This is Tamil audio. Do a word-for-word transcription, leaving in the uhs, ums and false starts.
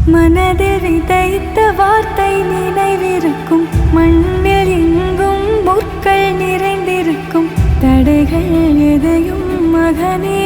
மனதில் விதைத்த வார்த்தை நினைவிருக்கும். மண்ணில் எங்கும் முற்கள் நிறைந்திருக்கும். தடைகள் எதையும் மகனே